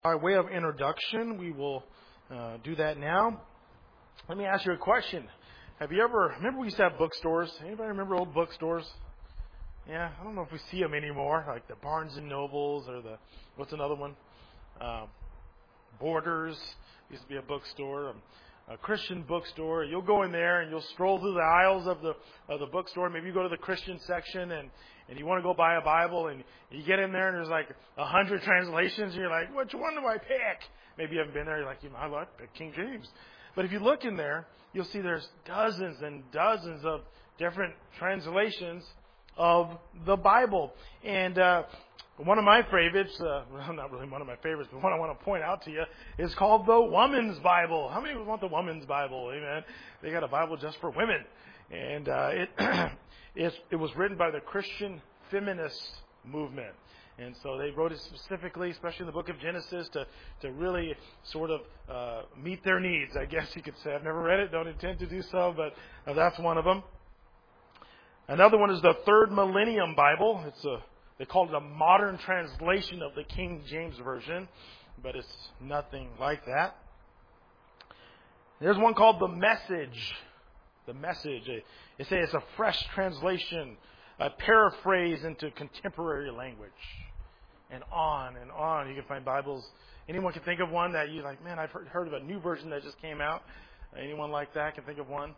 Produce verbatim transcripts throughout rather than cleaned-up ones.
By way of introduction, we will uh, do that now. Let me ask you a question. Have you ever, remember we used to have bookstores? Anybody remember old bookstores? Yeah, I don't know if we see them anymore, like the Barnes and Nobles or the, what's another one? Um, Borders used to be a bookstore, um, a Christian bookstore. You'll go in there and you'll stroll through the aisles of the of the bookstore. Maybe you go to the Christian section and, and you want to go buy a Bible, and you get in there and there's like a hundred translations, and you're like, which one do I pick? Maybe you haven't been there. You're like, you know, I like pick King James. But if you look in there, you'll see there's dozens and dozens of different translations of the Bible. And uh, one of my favorites, uh, well, not really one of my favorites, but one I want to point out to you is called the Woman's Bible. How many want the Woman's Bible? Amen. They got a Bible just for women. And uh, it, it, it was written by the Christian feminist movement. And so they wrote it specifically, especially in the book of Genesis, to, to really sort of uh, meet their needs, I guess you could say. I've never read it, don't intend to do so, but uh, that's one of them. Another one is the Third Millennium Bible. It's a They call it a modern translation of the King James Version, but it's nothing like that. There's one called the Message. The Message. They say it's a fresh translation, a paraphrase into contemporary language. And on and on. You can find Bibles. Anyone can think of one that you like, man, I've heard, heard of a new version that just came out. Anyone like that can think of one?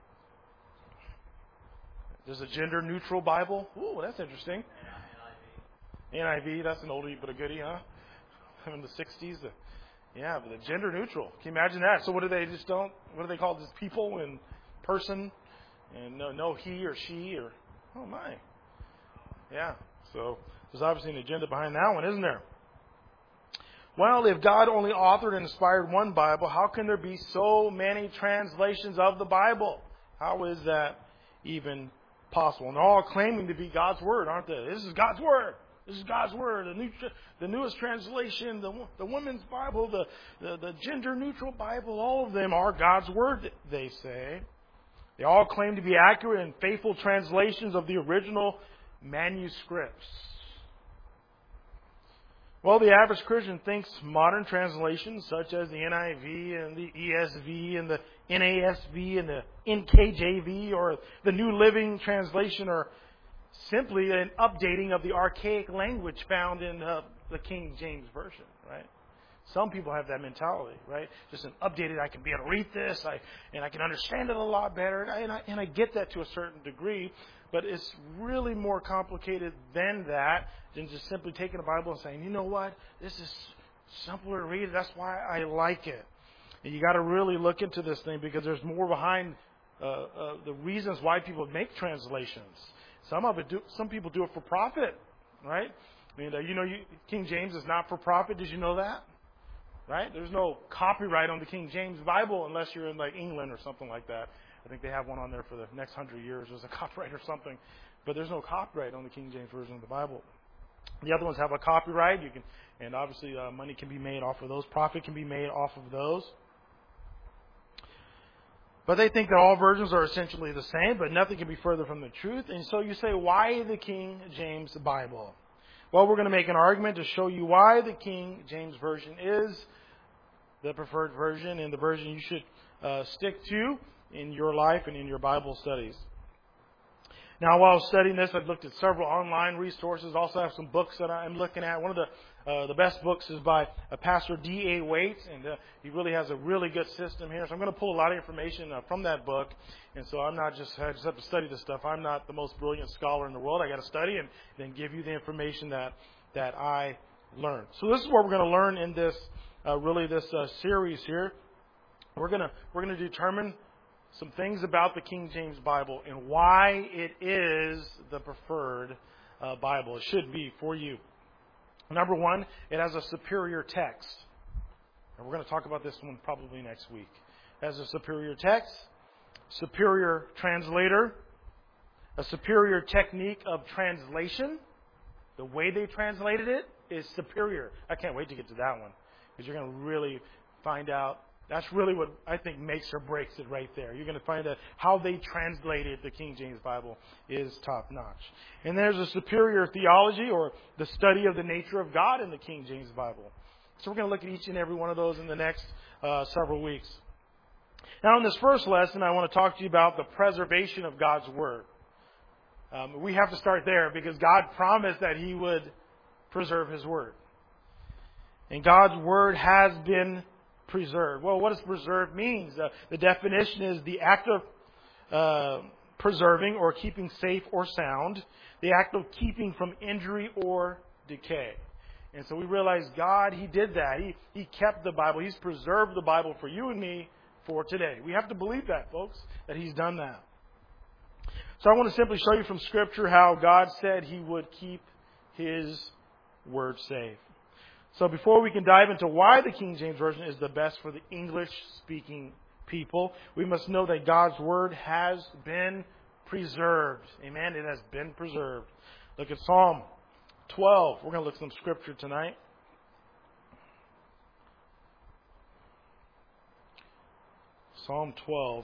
There's a gender-neutral Bible. Ooh, that's interesting. N I V, that's an oldie but a goodie, huh? In the sixties. Yeah, but the gender-neutral. Can you imagine that? So what do they just don't, what do they call this? People and person? And no, no he or she or, oh my. Yeah, so there's obviously an agenda behind that one, isn't there? Well, if God only authored and inspired one Bible, how can there be so many translations of the Bible? How is that even possible? And they're all claiming to be God's Word, aren't they? This is God's Word. This is God's Word. The, new, the newest translation, the, the Women's Bible, the, the, the gender-neutral Bible, all of them are God's Word, they say. They all claim to be accurate and faithful translations of the original manuscripts. Well, the average Christian thinks modern translations such as the N I V and the E S V and the N A S V and the N K J V or the New Living Translation are simply an updating of the archaic language found in uh, the King James Version, right? Some people have that mentality, right? Just an updated, I can be able to read this, I, and I can understand it a lot better, and I, and I, and I get that to a certain degree, but it's really more complicated than that, than just simply taking a Bible and saying, you know what, this is simpler to read, that's why I like it. And you got to really look into this thing because there's more behind uh, uh, the reasons why people make translations. Some of it, do, some people do it for profit, right? I mean, uh, you know, you, King James is not for profit. Did you know that? Right? There's no copyright on the King James Bible unless you're in like England or something like that. I think they have one on there for the next hundred years. There's a copyright or something, but there's no copyright on the King James Version of the Bible. The other ones have a copyright. You can, and obviously, uh, money can be made off of those. Profit can be made off of those. But they think that all versions are essentially the same, but nothing can be further from the truth. And so you say, why the King James Bible? Well, we're going to make an argument to show you why the King James Version is the preferred version and the version you should uh, stick to in your life and in your Bible studies. Now, while studying this, I've looked at several online resources. Also have some books that I'm looking at. One of the uh, the best books is by uh, Pastor D A Waite, and uh, he really has a really good system here. So I'm going to pull a lot of information uh, from that book. And so I'm not just, I just have to study this stuff. I'm not the most brilliant scholar in the world. I got to study and then give you the information that, that I learned. So this is what we're going to learn in this, uh, really this uh, series here. We're going to, we're going to determine some things about the King James Bible and why it is the preferred uh, Bible. It should be for you. Number one, it has a superior text. And we're going to talk about this one probably next week. It has a superior text, superior translator, a superior technique of translation. The way they translated it is superior. I can't wait to get to that one because you're going to really find out. That's really what I think makes or breaks it right there. You're going to find out how they translated the King James Bible is top-notch. And there's a superior theology or the study of the nature of God in the King James Bible. So we're going to look at each and every one of those in the next uh, several weeks. Now, in this first lesson, I want to talk to you about the preservation of God's Word. Um, we have to start there because God promised that He would preserve His Word. And God's Word has been preserved. Well, what does preserve mean? Uh, the definition is the act of uh, preserving or keeping safe or sound, the act of keeping from injury or decay. And so we realize God, He did that. He, he kept the Bible. He's preserved the Bible for you and me for today. We have to believe that, folks, that He's done that. So I want to simply show you from Scripture how God said He would keep His Word safe. So before we can dive into why the King James Version is the best for the English-speaking people, we must know that God's Word has been preserved. Amen? It has been preserved. Look at Psalm twelve. We're going to look at some Scripture tonight. Psalm twelve.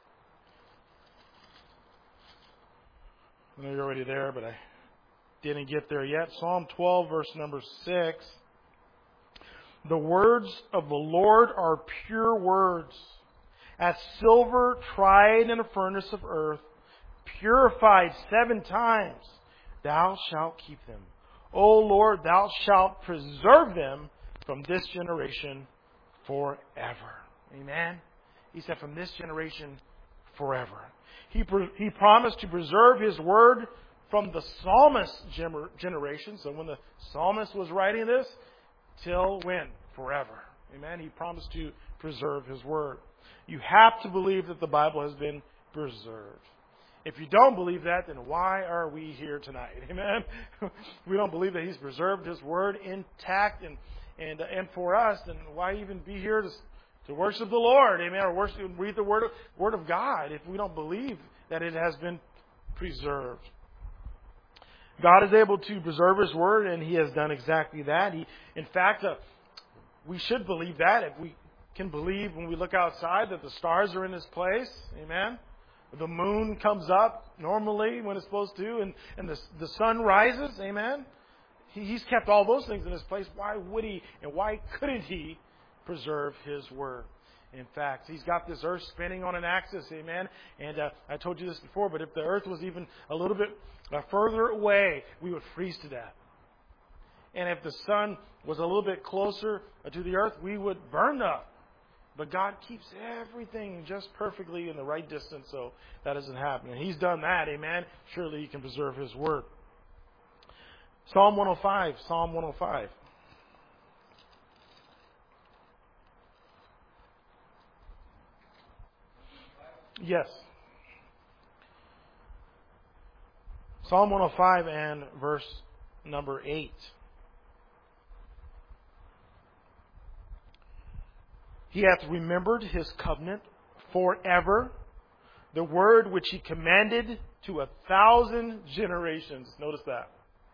I know you're already there, but I didn't get there yet. Psalm twelve, verse number six. The words of the Lord are pure words, as silver tried in a furnace of earth, purified seven times. Thou shalt keep them. O Lord, Thou shalt preserve them from this generation forever. Amen. He said, from this generation forever. He, he promised to preserve His Word from the psalmist generation. So when the psalmist was writing this, till when? Forever. Amen. He promised to preserve His Word. You have to believe that the Bible has been preserved. If you don't believe that, then why are we here tonight? Amen. We don't believe that He's preserved His Word intact and and and for us, then why even be here to to worship the Lord? Amen. Or worship, read the Word of, Word of God if we don't believe that it has been preserved. God is able to preserve His Word, and He has done exactly that. He, in fact, uh, we should believe that. If we can believe when we look outside that the stars are in this place, amen. The moon comes up normally when it's supposed to, and, and the, the sun rises, amen. He, he's kept all those things in His place. Why would He, and why couldn't He preserve His Word? In fact, He's got this earth spinning on an axis, amen. And uh, I told you this before, but if the earth was even a little bit uh, further away, we would freeze to death. And if the sun was a little bit closer to the earth, we would burn up. But God keeps everything just perfectly in the right distance, so that doesn't happen. And He's done that, amen. Surely He can preserve His Word. Psalm one oh five, Psalm one oh five. Yes. Psalm one oh five and verse number eight. He hath remembered His covenant forever, the word which He commanded to a thousand generations. Notice that.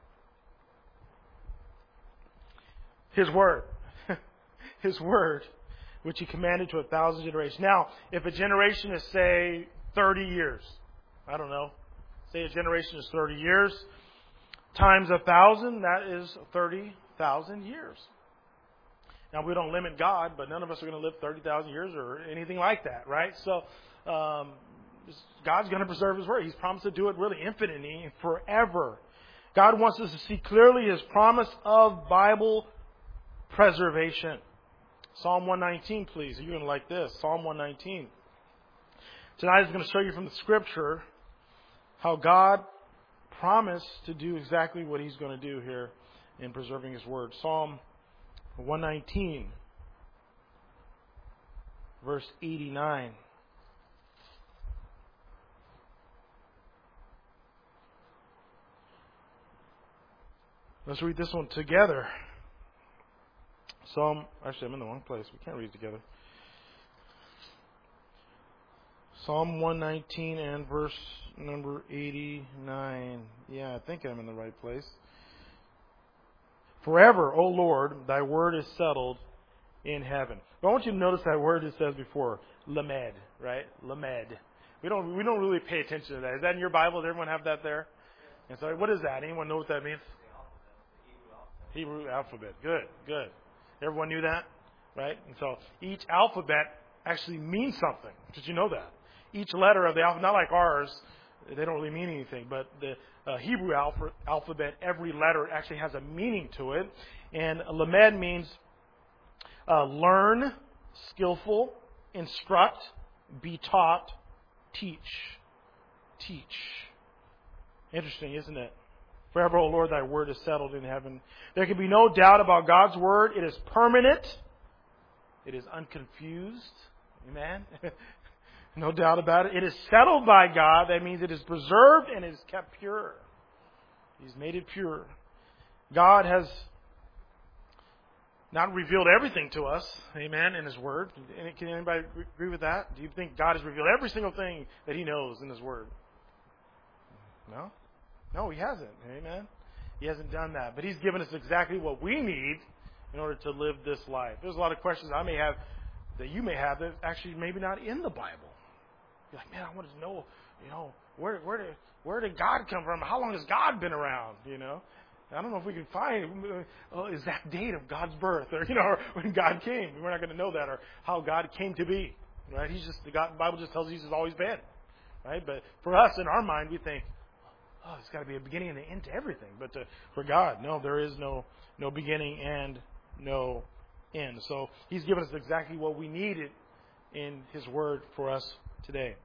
His word. His word which He commanded to a thousand generations. Now, if a generation is, say, thirty years, I don't know, say a generation is thirty years, times a thousand, that is thirty thousand years. Now, we don't limit God, but none of us are going to live thirty thousand years or anything like that, right? So, um, God's going to preserve His Word. He's promised to do it really infinitely, forever. God wants us to see clearly His promise of Bible preservation. Psalm one nineteen, please. You're going to like this. Psalm one nineteen. Tonight is going to show you from the Scripture how God promised to do exactly what He's going to do here in preserving His Word. Psalm one nineteen, verse eighty-nine. Let's read this one together. Psalm, actually, I'm in the wrong place. We can't read it together. Psalm one nineteen and verse number eighty-nine. Yeah, I think I'm in the right place. Forever, O Lord, Thy word is settled in heaven. But I want you to notice that word it says before, lamed, right? Lamed. We don't we don't really pay attention to that. Is that in your Bible? Does everyone have that there? And so, what is that? Anyone know what that means? Hebrew alphabet. Good, good. Everyone knew that, right? And so each alphabet actually means something. Did you know that? Each letter of the alphabet, not like ours, they don't really mean anything, but the uh, Hebrew alpha, alphabet, every letter actually has a meaning to it. And lamed means uh, learn, skillful, instruct, be taught, teach. Teach. Interesting, isn't it? Forever, O Lord, thy word is settled in heaven. There can be no doubt about God's word. It is permanent. It is unconfused. Amen? No doubt about it. It is settled by God. That means it is preserved and it is kept pure. He's made it pure. God has not revealed everything to us, amen, in His Word. Can anybody agree with that? Do you think God has revealed every single thing that He knows in His Word? No? No, He hasn't, amen. He hasn't done that. But He's given us exactly what we need in order to live this life. There's a lot of questions I may have that you may have that actually maybe not in the Bible. You're like, man, I want to know, you know, where where did where did God come from? How long has God been around? You know, I don't know if we can find uh, exact date of God's birth, or you know, or when God came. We're not going to know that, or how God came to be. Right? He's just the God. The Bible just tells us He's always been. Right? But for us, in our mind, we think, oh, it's got to be a beginning and an end to everything. But to, for God, no, there is no no beginning and no end. So He's given us exactly what we needed in His Word for us today.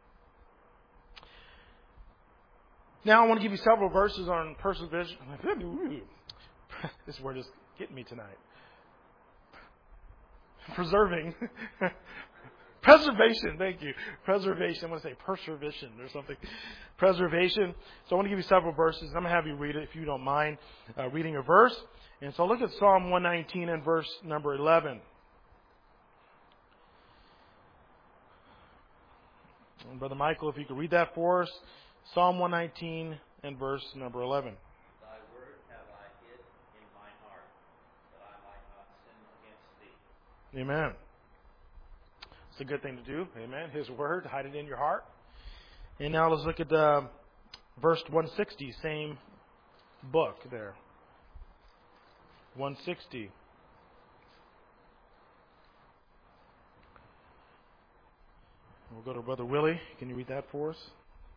Now I want to give you several verses on perseverance. This word is getting me tonight. Preserving. Preservation, thank you. Preservation. I'm going to say preservation or something. Preservation. So I want to give you several verses. I'm going to have you read it if you don't mind uh, reading a verse. And so look at Psalm one nineteen and verse number eleven. And Brother Michael, if you could read that for us. Psalm one nineteen and verse number eleven. Thy word have I hid in mine heart, that I might not sin against thee. Amen. It's a good thing to do. Amen. His word, hide it in your heart. And now let's look at uh, verse one sixty, same book there. one sixty. We'll go to Brother Willie. Can you read that for us?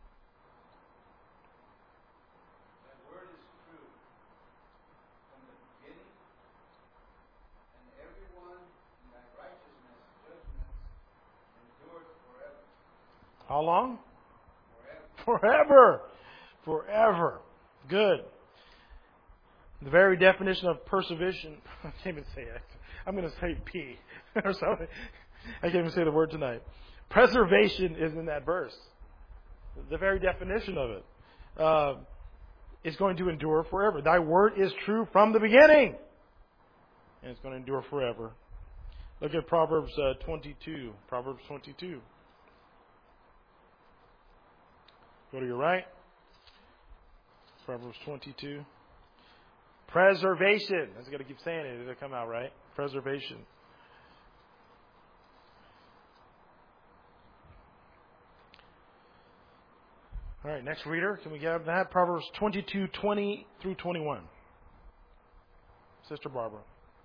Thy word is true from the beginning, and every one in thy righteousness judgments endureth forever. How long? Forever. Forever. Forever. Good. The very definition of perseverance, I can't even say it. I'm going to say P or something. I can't even say the word tonight. Preservation is in that verse. The very definition of it. Uh, it's going to endure forever. Thy word is true from the beginning. And it's going to endure forever. Look at Proverbs uh, twenty-two. Proverbs twenty-two. Go to your right. Proverbs twenty-two. Preservation. I just got to keep saying it. It'll come out right. Preservation. All right, next reader. Can we have that? Proverbs twenty-two, twenty through twenty-one. Sister Barbara.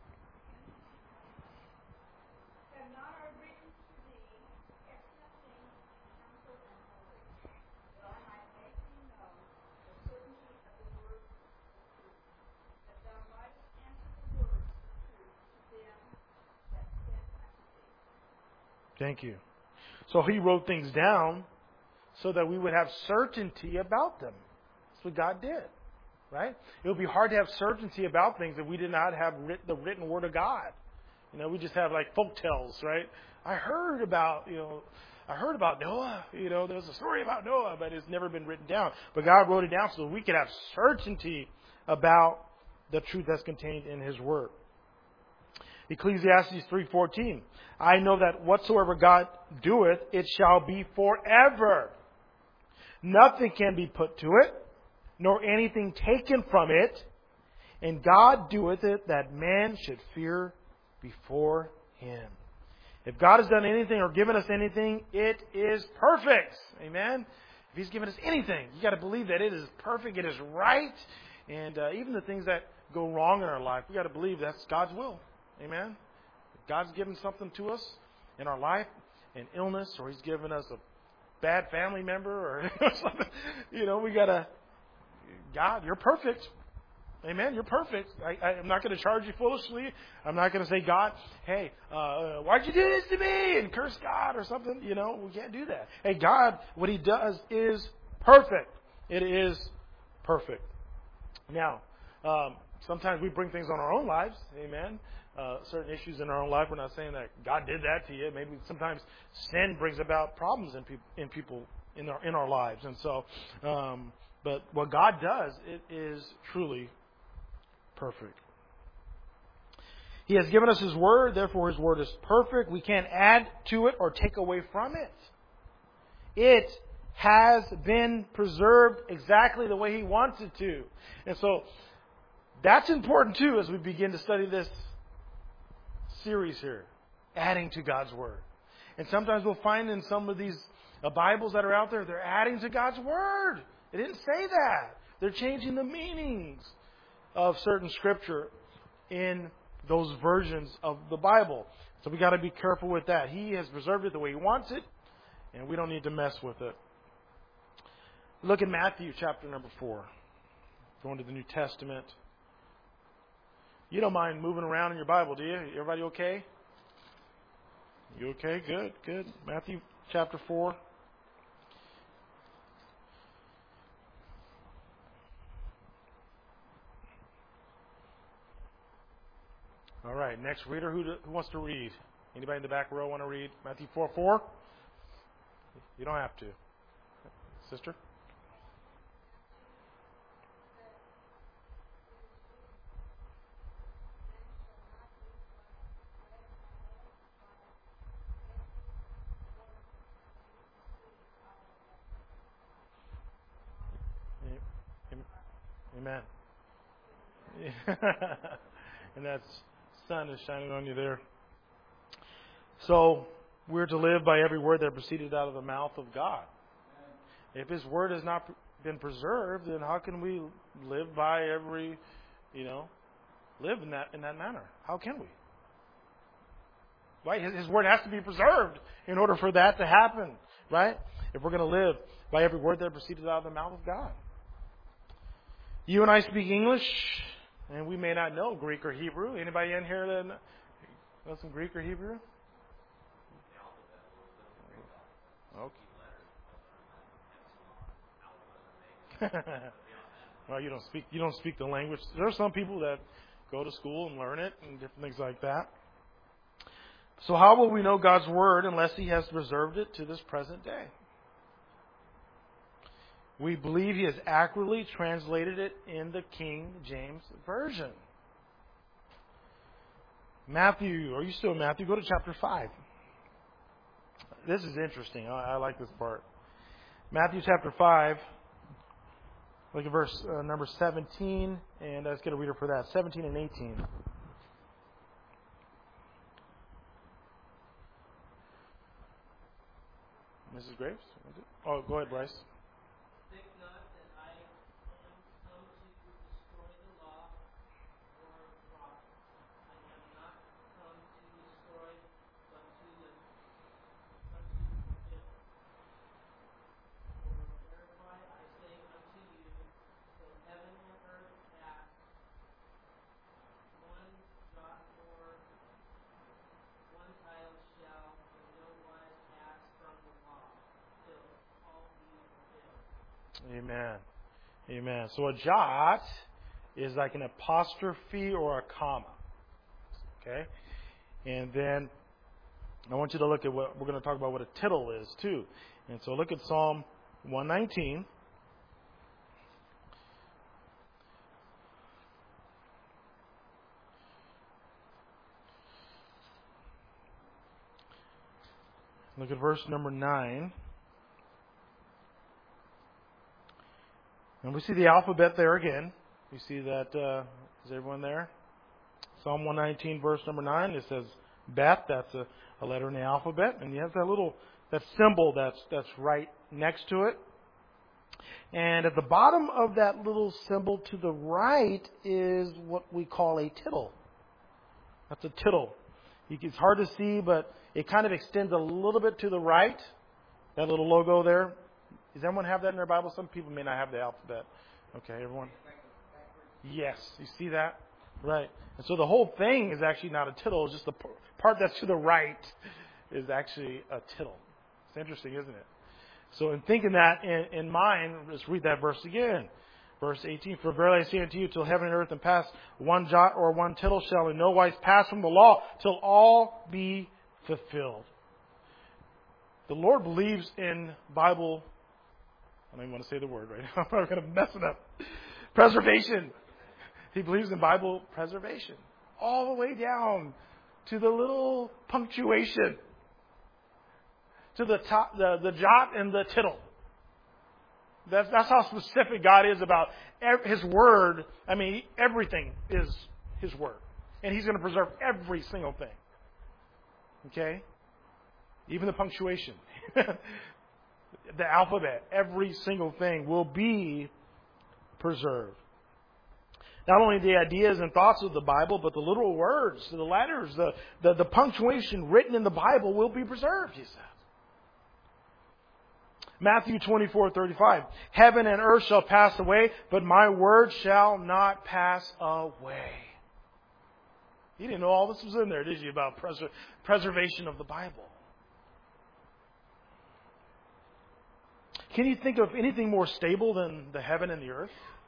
Have not I written to thee excellent things in counsel and holy, that I might make thee know the certainty of the words of truth, that thou mightest answer the words of truth to them that send unto thee. Thank you. So he wrote things down so that we would have certainty about them. That's what God did, right? It would be hard to have certainty about things if we did not have writ- the written Word of God. You know, we just have like folk tales, right? I heard about, you know, I heard about Noah. You know, there's a story about Noah, but it's never been written down. But God wrote it down so we could have certainty about the truth that's contained in His Word. Ecclesiastes three fourteen. I know that whatsoever God doeth, it shall be forever. Nothing can be put to it, nor anything taken from it. And God doeth it that man should fear before Him. If God has done anything or given us anything, it is perfect. Amen? If He's given us anything, you got to believe that it is perfect, it is right. And uh, even the things that go wrong in our life, we got to believe that's God's will. Amen? If God's given something to us in our life, an illness, or He's given us a bad family member, or something, you know, we got to, God, you're perfect. Amen. You're perfect. I, I, I'm not going to charge you foolishly. I'm not going to say, God, hey, uh, why'd you do this to me? And curse God or something. You know, we can't do that. Hey, God, what He does is perfect. It is perfect. Now, um, sometimes we bring things on our own lives. Amen. Uh, certain issues in our own life. We're not saying that God did that to you. Maybe sometimes sin brings about problems in, pe- in people in our in our lives. And so, um, but what God does, it is truly perfect. He has given us His Word, therefore His Word is perfect. We can't add to it or take away from it. It has been preserved exactly the way He wants it to. And so that's important too as we begin to study this series here, adding to God's Word. And sometimes we'll find in some of these uh, Bibles that are out there, they're adding to God's Word. It didn't say that. They're changing the meanings of certain scripture in those versions of the Bible. So we got to be careful with that. He has preserved it the way He wants it, and we don't need to mess with it. Look at Matthew chapter number four. Going to the New Testament. You don't mind moving around in your Bible, do you? Everybody okay? You okay? Good, good. Matthew chapter four. All right, next reader, who, who wants to read? Anybody in the back row want to read Matthew four four? You don't have to. Sister? Amen. And that sun is shining on you there. So, we're to live by every word that proceeded out of the mouth of God. If His Word has not been preserved, then how can we live by every, you know, live in that in that manner? How can we? Right? His, His Word has to be preserved in order for that to happen. Right? If we're going to live by every word that proceeded out of the mouth of God. You and I speak English, and we may not know Greek or Hebrew. Anybody in here that knows some Greek or Hebrew? Okay. Well, you don't speak. You don't speak the language. There are some people that go to school and learn it and different things like that. So, how will we know God's Word unless He has preserved it to this present day? We believe He has accurately translated it in the King James Version. Matthew, are you still in Matthew? Go to chapter five. This is interesting. I, I like this part. Matthew chapter five. Look at verse uh, number seventeen, and let's get a reader for that. seventeen and eighteen. Missus Graves? Oh, go ahead, Bryce. Think not that I am come to destroy the law or the prophets. I am not come to destroy, but to the but to fulfill. For thereby I say unto you, till heaven and earth pass, one jot or one tittle shall in no wise pass from the law, till all be fulfilled. Amen. Amen. So a jot is like an apostrophe or a comma. Okay? And then I want you to look at what we're going to talk about what a tittle is too. And so look at Psalm one nineteen. Look at verse number nine. And we see the alphabet there again. You see that, uh, is everyone there? Psalm one nineteen, verse number nine, it says Beth, that's a, a letter in the alphabet. And you have that little, that symbol that's, that's right next to it. And at the bottom of that little symbol to the right is what we call a tittle. That's a tittle. It's hard to see, but it kind of extends a little bit to the right. That little logo there. Does everyone have that in their Bible? Some people may not have the alphabet. Okay, everyone? Yes. You see that? Right. And so the whole thing is actually not a tittle. It's just the part that's to the right is actually a tittle. It's interesting, isn't it? So in thinking that in, in mind, let's read that verse again. Verse eighteen, for verily I say unto you, till heaven and earth and pass, one jot or one tittle shall in no wise pass from the law, till all be fulfilled. The Lord believes in Bible, I don't even want to say the word right now, I'm going to mess it up. Preservation. He believes in Bible preservation. All the way down to the little punctuation. To the top, the, the jot and the tittle. That's, that's how specific God is about His Word. I mean, everything is His Word. And He's going to preserve every single thing. Okay? Even the punctuation. The alphabet. Every single thing will be preserved. Not only the ideas and thoughts of the Bible, but the literal words, the letters, the, the, the punctuation written in the Bible will be preserved, He says. Matthew twenty-four thirty-five. Heaven and earth shall pass away, but my word shall not pass away. You didn't know all this was in there, did you, about preser- preservation of the Bible? Can you think of anything more stable than the heaven and the earth?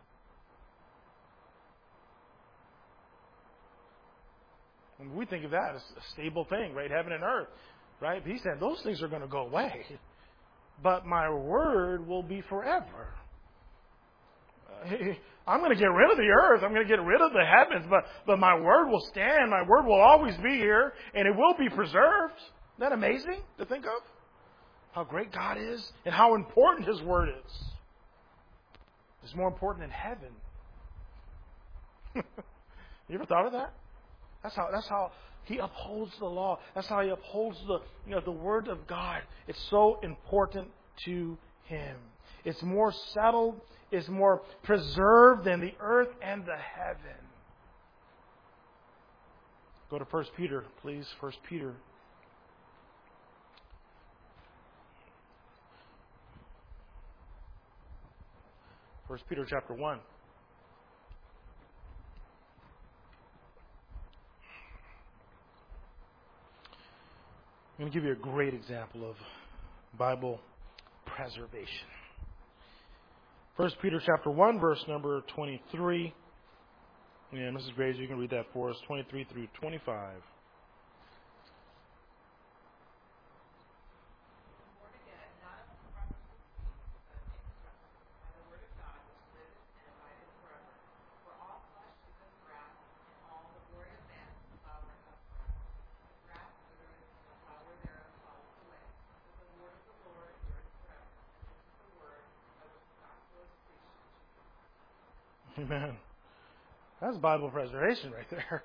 When we think of that as a stable thing, right? Heaven and earth, right? He said those things are going to go away. But my word will be forever. Uh, I'm going to get rid of the earth. I'm going to get rid of the heavens. But, but my word will stand. My word will always be here. And it will be preserved. Isn't that amazing to think of? How great God is and how important His word is. It's more important than heaven. You ever thought of that? That's how, that's how He upholds the law. That's how He upholds the, you know, the Word of God. It's so important to Him. It's more settled. It's more preserved than the earth and the heaven. Go to First Peter, please. First Peter. First Peter chapter one. I'm going to give you a great example of Bible preservation. First Peter chapter one, verse number twenty-three. Yeah, Missus Graves, you can read that for us, twenty-three through twenty-five. Amen. That's Bible preservation right there.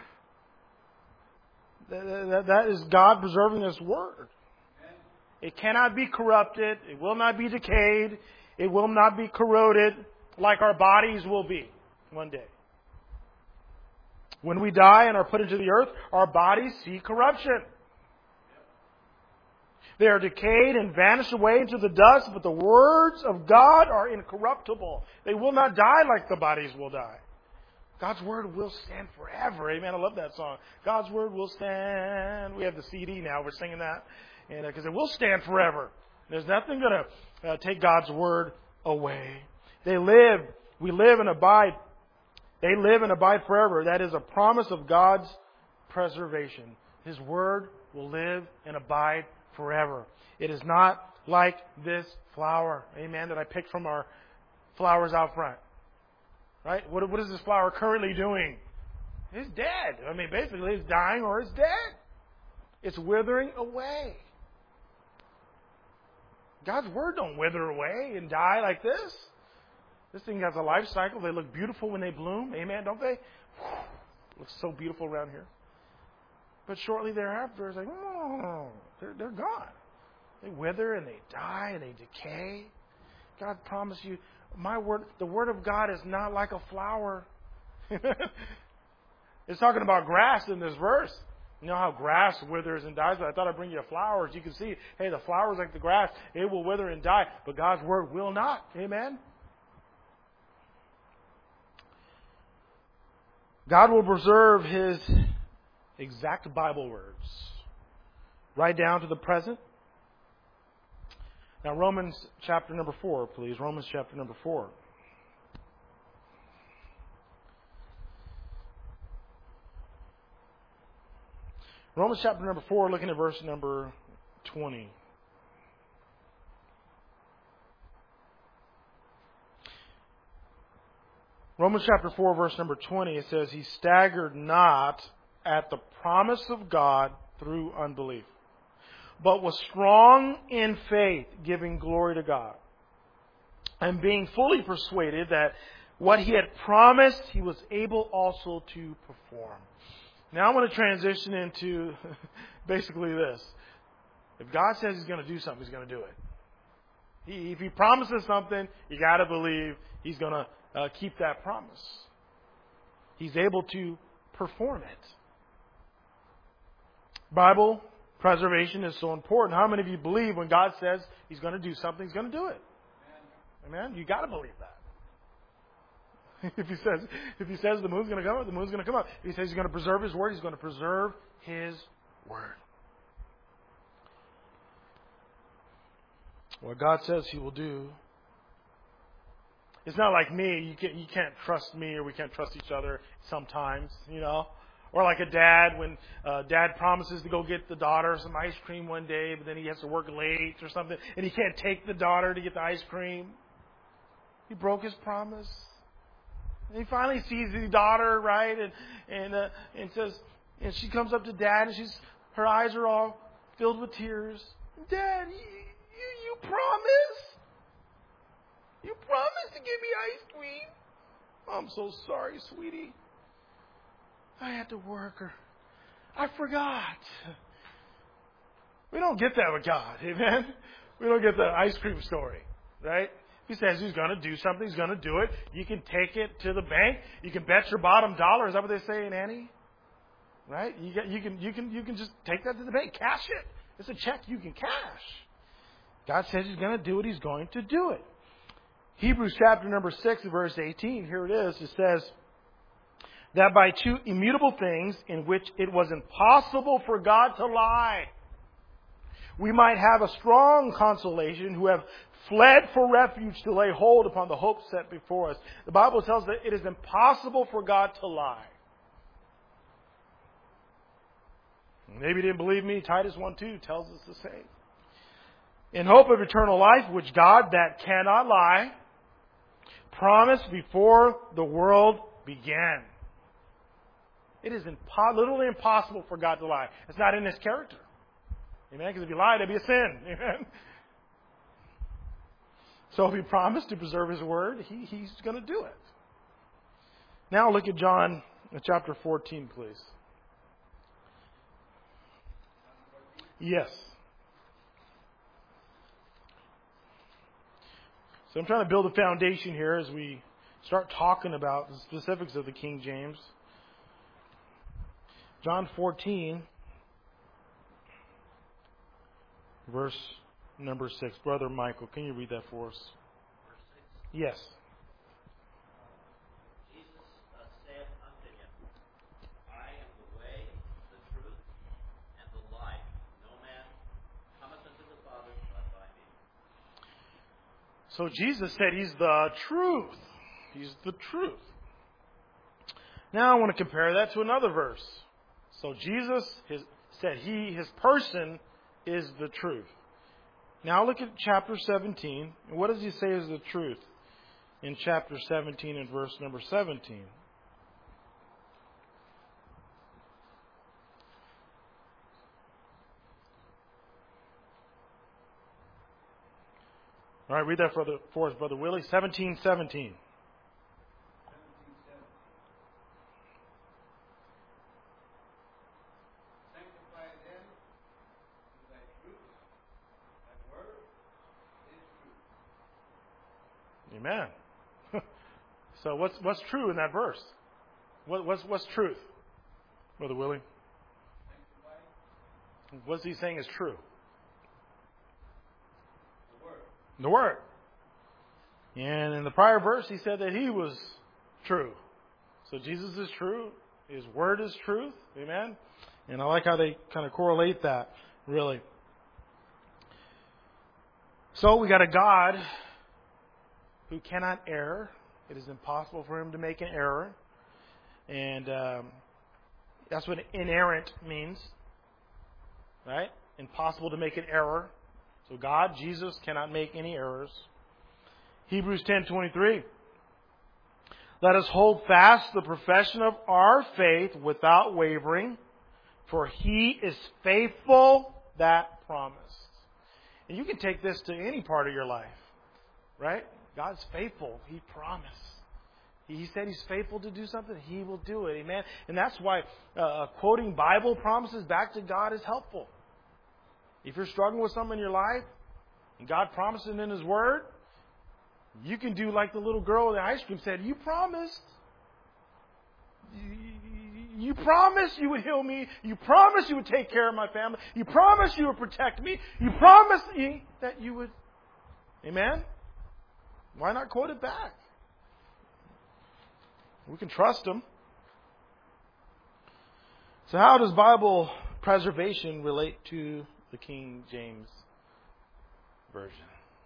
That, that, that is God preserving His Word. It cannot be corrupted. It will not be decayed. It will not be corroded like our bodies will be one day. When we die and are put into the earth, our bodies see corruption. They are decayed and vanish away into the dust, but the words of God are incorruptible. They will not die like the bodies will die. God's Word will stand forever. Amen. I love that song. God's Word will stand. We have the C D now. We're singing that. And because uh, it will stand forever. There's nothing going to uh, take God's Word away. They live. We live and abide. They live and abide forever. That is a promise of God's preservation. His Word will live and abide forever. It is not like this flower, amen, that I picked from our flowers out front. Right? What, what is this flower currently doing? It's dead. I mean, basically, it's dying or it's dead. It's withering away. God's Word don't wither away and die like this. This thing has a life cycle. They look beautiful when they bloom. Amen, don't they? Looks so beautiful around here. But shortly thereafter, it's like, oh, they're, they're gone. They wither and they die and they decay. God promised you, my word, the Word of God is not like a flower. It's talking about grass in this verse. You know how grass withers and dies, but I thought I'd bring you flowers. You can see, hey, the flowers like the grass, it will wither and die, but God's word will not. Amen? God will preserve His exact Bible words, right down to the present. Now, Romans chapter number four, please. Romans chapter number four. Romans chapter number four, looking at verse number twenty. Romans chapter four, verse number twenty, it says, He staggered not at the promise of God through unbelief, but was strong in faith, giving glory to God, and being fully persuaded that what He had promised, He was able also to perform. Now I'm going to transition into basically this. If God says He's going to do something, He's going to do it. He, if He promises something, you got to believe He's going to uh, keep that promise. He's able to perform it. Bible preservation is so important. How many of you believe when God says He's going to do something, He's going to do it? Amen? You got to believe that. If he says, if he says the moon's going to come up, the moon's going to come up. If he says He's going to preserve His word, He's going to preserve His word. What God says He will do. It's not like me. You can't, you can't trust me, or we can't trust each other sometimes, you know. Or like a dad, when uh, dad promises to go get the daughter some ice cream one day, but then he has to work late or something, and he can't take the daughter to get the ice cream. He broke his promise. And he finally sees the daughter, right, and and uh, and says, and she comes up to Dad, and she's her eyes are all filled with tears. Dad, you you, you promised, you promised to give me ice cream. I'm so sorry, sweetie. I had to work, or I forgot. We don't get that with God, amen. We don't get the ice cream story, right? He says He's going to do something. He's going to do it. You can take it to the bank. You can bet your bottom dollar. Is that what they say in Annie? Right? You, get, you can you can you can just take that to the bank, cash it. It's a check you can cash. God says He's going to do it. He's going to do it. Hebrews chapter number six, verse eighteen. Here it is. It says that by two immutable things in which it was impossible for God to lie, we might have a strong consolation who have fled for refuge to lay hold upon the hope set before us. The Bible tells us that it is impossible for God to lie. Maybe you didn't believe me. Titus one two tells us the same. In hope of eternal life, which God, that cannot lie, promised before the world began. It is impo- literally impossible for God to lie. It's not in His character. Amen? Because if He lied, it'd be a sin. Amen? So if He promised to preserve His word, he, He's going to do it. Now look at John chapter fourteen, please. Yes. So I'm trying to build a foundation here as we start talking about the specifics of the King James. John fourteen, verse number six. Brother Michael, can you read that for us? Verse six. Yes. Jesus uh, said unto him, I am the way, the truth, and the life. No man cometh unto the Father but by me. So Jesus said He's the truth. He's the truth. Now I want to compare that to another verse. So Jesus his, said He, His person, is the truth. Now look at chapter seventeen. What does He say is the truth in chapter seventeen and verse number seventeen? All right, read that for, the, for us, Brother Willie. seventeen seventeen. Sanctify them with thy truth. Thy word is truth. Amen. So what's what's true in that verse? What, what's what's truth? Brother Willie? Sanctified. What's he saying is true? The Word. The Word. And in the prior verse, he said that he was true. So Jesus is true. His Word is truth. Amen? And I like how they kind of correlate that, really. So we got a God who cannot err. It is impossible for him to make an error. And um, that's what inerrant means. Right? Impossible to make an error. So God, Jesus, cannot make any errors. Hebrews ten twenty-three. Let us hold fast the profession of our faith without wavering, for He is faithful that promised. And you can take this to any part of your life. Right? God's faithful. He promised. He said He's faithful to do something. He will do it. Amen? And that's why uh, quoting Bible promises back to God is helpful. If you're struggling with something in your life, and God promised it in His Word, you can do like the little girl with the ice cream said, you promised. You, you promised you would heal me. You promised you would take care of my family. You promised you would protect me. You promised me that you would. Amen? Why not quote it back? We can trust Him. So how does Bible preservation relate to the King James Version?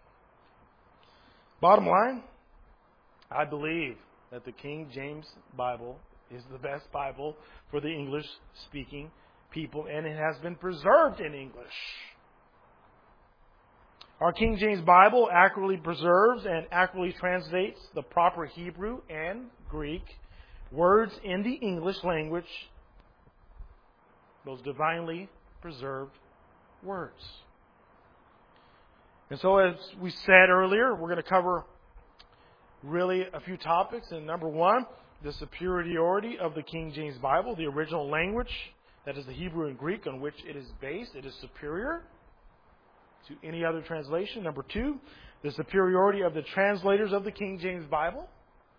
Bottom line, I believe that the King James Bible is the best Bible for the English-speaking people, and it has been preserved in English. Our King James Bible accurately preserves and accurately translates the proper Hebrew and Greek words in the English language, those divinely preserved words. And so, as we said earlier, we're going to cover really a few topics. And number one, the superiority of the King James Bible, the original language, that is the Hebrew and Greek on which it is based. It is superior to any other translation. Number two, the superiority of the translators of the King James Bible.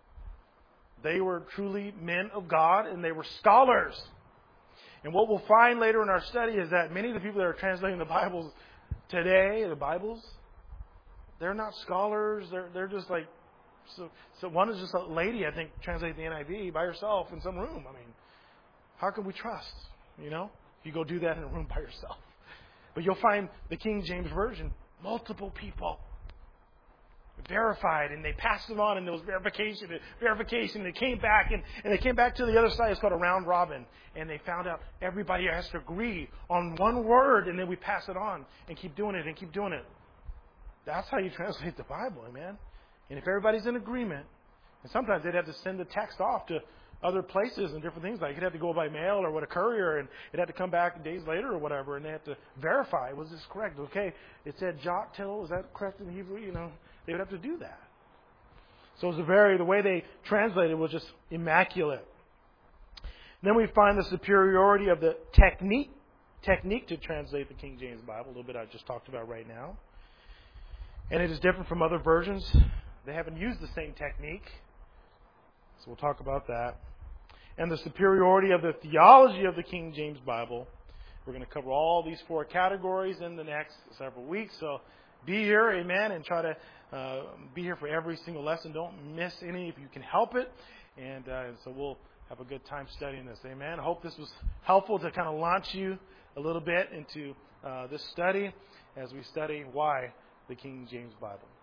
They were truly men of God, and they were scholars. And what we'll find later in our study is that many of the people that are translating the Bibles today, the Bibles, they're not scholars. They're they're just like, so, so one is just a lady, I think, translating the N I V by herself in some room. I mean, how can we trust, you know, if you go do that in a room by yourself? But you'll find the King James Version, multiple people verified, and they passed it on, and there was verification, and verification, and they came back, and, and they came back to the other side. It's called a round robin, and they found out everybody has to agree on one word, and then we pass it on, and keep doing it, and keep doing it. That's how you translate the Bible, amen? And if everybody's in agreement, and sometimes they'd have to send the text off to other places and different things, like it'd have to go by mail or with a courier, and it had to come back days later or whatever, and they had to verify, was this correct? Okay, it said jot till, is that correct in Hebrew? You know, they would have to do that. So it was a very, the way they translated was just immaculate. Then we find the superiority of the technique, technique to translate the King James Bible, a little bit I just talked about right now. And it is different from other versions. They haven't used the same technique. So we'll talk about that. And the superiority of the theology of the King James Bible. We're going to cover all these four categories in the next several weeks. So be here, amen, and try to uh, be here for every single lesson. Don't miss any if you can help it. And uh, so we'll have a good time studying this, amen. I hope this was helpful to kind of launch you a little bit into uh, this study as we study why the King James Bible.